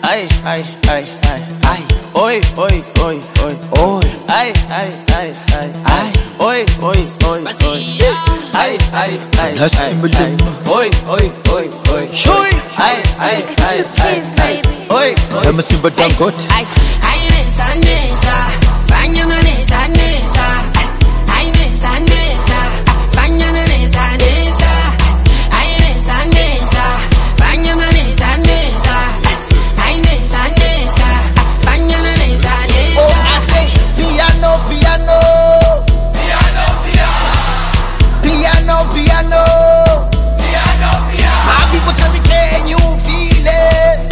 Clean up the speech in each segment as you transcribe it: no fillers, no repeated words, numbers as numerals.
Ay, ay, ay, ay, ay. Oi, oi, oi, oi, oi. Ay, ay, ay, ay, ay. Oi, oi, oi, oi. Ay, ay, ay, ay. Oi, oi, oi, oi. Shui. Ay, ay, ay, ay. Oi, oi. I'm a Simba Dangote. Ay, ay, nesa, nesa. Bañana nesa, nesa. Ay, nesa, nesa. Bañana nesa, nesa. Ay, nesa, nesa. Bañana nesa, nesa. Ay, nesa, nesa. Bañana nesa, nesa. Oh, I say piano, piano. Piano, piano. Piano, piano. Piano, piano. My people tell me, can you feel it?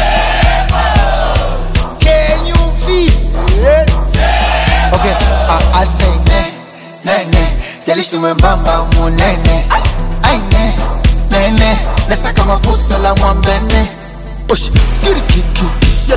Can you feel it? Okay, I say ne, ne, ne. Jalishi mwembamba munene. Ay ne, ne, ne. Nesa kama fuso la mwambene. Osh, kiri kiki, yeah.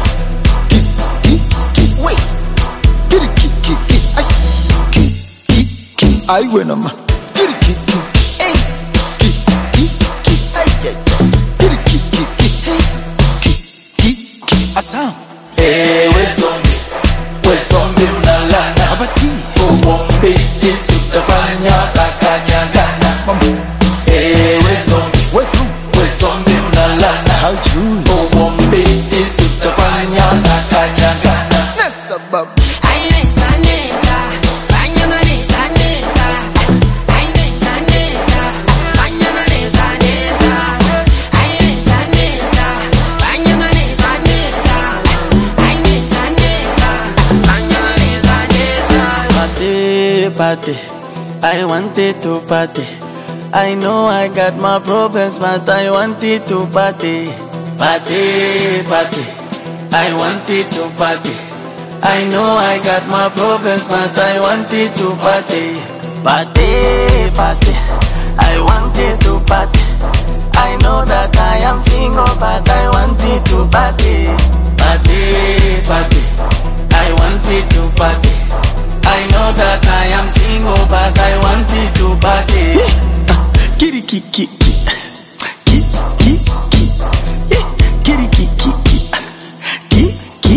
Wait, kiri kiki, ay, kiki, ay wena ma. Kiri kiki, ay, kiki, ay, kiri kiki, hey, kiki, asa. Hey, we zombie unalana. Abati, Uombe jinsi utafanya kakanyagana. Hey, we zombie unalana. how true? Uombe jinsi utafanya kakanyagana. Nessa babu. Ay, nesa, nesa. Bañana nesa, nesa. Ay, nesa, nesa. Bañana nesa, nesa. Ay, nesa, nesa. Bañana nesa, nesa. Ay, nesa, nesa. Bañana nesa, nesa. Party, party. I wanted to party. I know I got my problems, but I wanted to party. Party, party. I wanted to party. I know I got my problems, but I wanted to party. Party, party. I wanted to party. I know that I am single, but I wanted to party. Party, party. I wanted to party. I know that I am single, but I wanted to party. Kitty kiki, kitty kiki, kitty kiki, kitty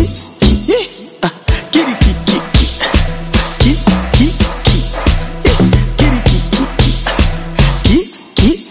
kiki, kitty.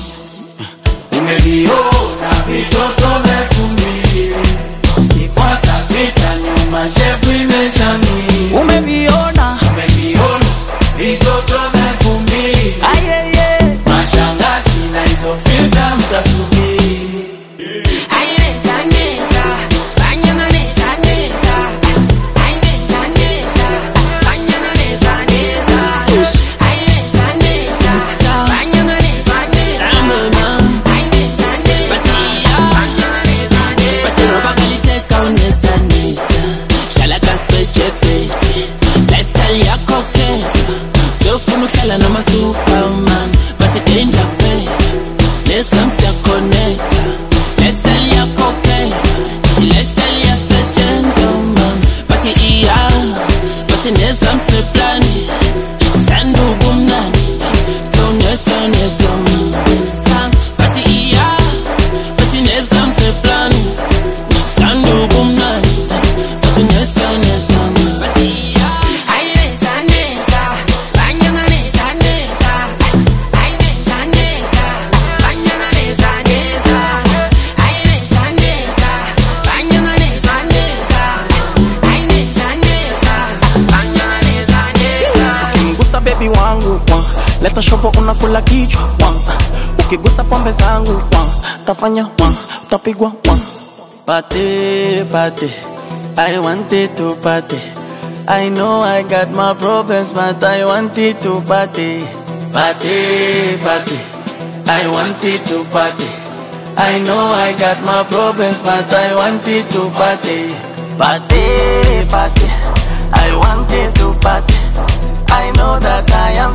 Umeviona vitoto vyekundu, kifua saa sita nyuma shepu imeshamiri. Umeviona vitoto vyekundu, ayeye, mashangazi na hizo filter mtasubiri. Ay, nesa, nesa. Bañana nesa, nesa. Ay, nesa, nesa. Bañana nesa, nesa. Ay, nesa, nesa. Bañana nesa, nesa. Ay, nesa, nesa. Bañana nesa, nesa. Basi roba kaliteka unesa nesa. Shala kaspeche peche. Lifestyle yako kero. Jofunu kala na Superman. Bati danger pe. Nesa msia connecta. Lifestyle yako kero. Bati lifestyle ya sa gentleman. Bati iya. Bati nesa msia plani. Sandu bumnani. So nesa nesa man. Bati iya. Bati nesa msia plani. Sandu bumnani. Bati nesa nesa man. Bati iya. Ay, nesa, nesa. Bañana nesa, nesa. Ay, nesa, nesa. Bañana nesa, nesa. Ay, nesa, nesa. Bañana nesa, nesa. Ay, nesa, nesa. Bañana nesa, nesa. Ukigusa baby wangu leta shopo unakula kichwa ukigusa pombe zangu tafanya utapigwa Party, party. I wanted to party. I know I got my problems, but I wanted to party. Party, party. I wanted to party. I know I got my problems, but I wanted to party. Party, party. I wanted to party. I know that I am